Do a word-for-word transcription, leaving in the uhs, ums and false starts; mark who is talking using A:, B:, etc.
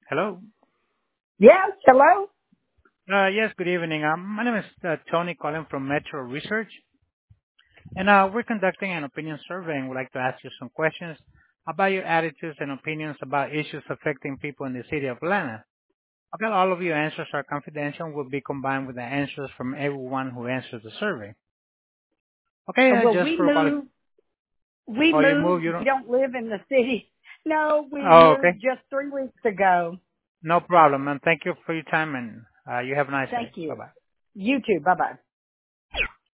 A: Hello.
B: Yes, hello?
A: Uh, yes, good evening. Um, my name is uh, Tony calling from Metro Research, and uh, we're conducting an opinion survey and would like to ask you some questions about your attitudes and opinions about issues affecting people in the city of Atlanta. Okay, all of your answers are confidential and will be combined with the answers from everyone who answers the survey. Okay,
B: Uh,
A: uh,
B: Well,
A: just
B: we
A: for quali-
B: move, we
A: oh, you move,
B: moved.
A: you
B: We
A: don't?
B: don't live in the city. No, we
A: Oh,
B: moved
A: okay.
B: just three weeks ago.
A: No problem, and thank you for your time, and uh, you have a nice
B: Thank
A: day.
B: you.
A: Bye-bye.
B: You too. Bye-bye.